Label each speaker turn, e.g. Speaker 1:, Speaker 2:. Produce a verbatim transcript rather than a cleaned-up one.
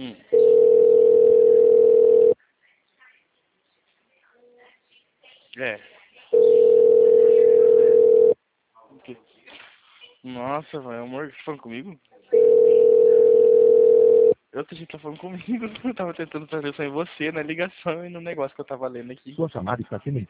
Speaker 1: Hum. É. O quê? Nossa, velho, amor, você tá falando comigo? Outra gente tá falando comigo. Eu tava tentando prestar atenção em você, na ligação e no negócio que eu tava lendo aqui.
Speaker 2: Sua chamada está sendo